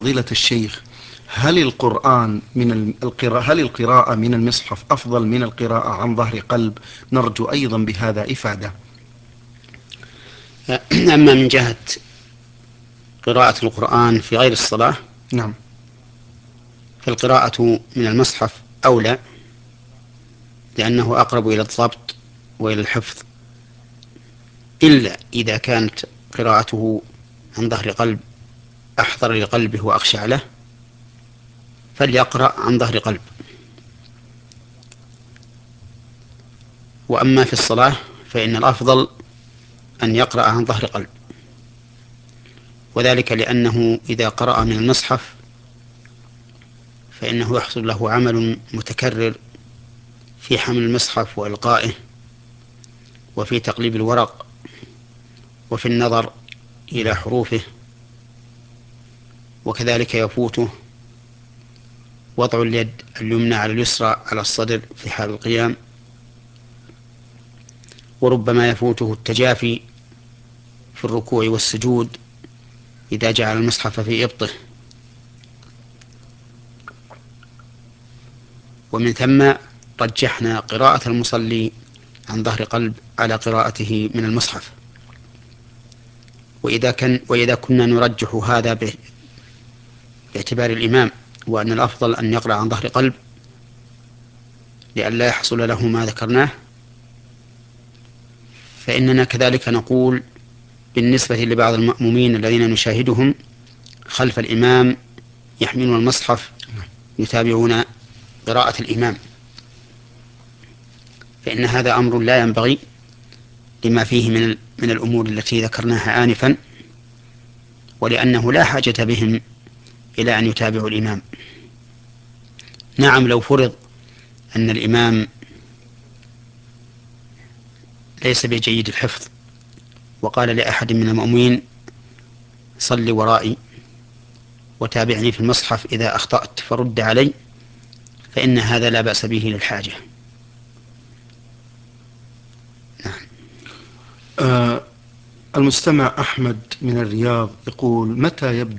فضيلة الشيخ، هل القرآن من هل القراءة من المصحف أفضل من القراءة عن ظهر قلب؟ نرجو أيضا بهذا إفادة. أما من جهة قراءة القرآن في غير الصلاة، نعم. فالقراءة من المصحف أولى، لأنه أقرب إلى الضبط وإلى الحفظ، إلا إذا كانت قراءته عن ظهر قلب أحضر لقلبه وأخشع له، فليقرأ عن ظهر قلب. وأما في الصلاة فإن الأفضل أن يقرأ عن ظهر قلب، وذلك لأنه إذا قرأ من المصحف فإنه يحصل له عمل متكرر في حمل المصحف وإلقائه، وفي تقليب الورق، وفي النظر إلى حروفه، وكذلك يفوته وضع اليد اليمنى على اليسرى على الصدر في حال القيام، وربما يفوته التجافي في الركوع والسجود إذا جعل المصحف في إبطه. ومن ثم رجحنا قراءة المصلي عن ظهر قلب على قراءته من المصحف. وإذا كنا نرجح هذا باعتبار الإمام، وأن الأفضل أن يقرأ عن ظهر قلب لئلا يحصل له ما ذكرناه، فإننا كذلك نقول بالنسبة لبعض المأمومين الذين نشاهدهم خلف الإمام يحملون المصحف يتابعون قراءة الإمام، فإن هذا أمر لا ينبغي لما فيه من الأمور التي ذكرناها آنفا، ولأنه لا حاجة بهم إلى أن يتابعوا الإمام. نعم، لو فرض أن الإمام ليس بجيد الحفظ وقال لأحد من المأمومين صل ورائي وتابعني في المصحف، إذا أخطأت فرد علي، فإن هذا لا بأس به للحاجة. نعم. المستمع أحمد من الرياض يقول: متى يبدأ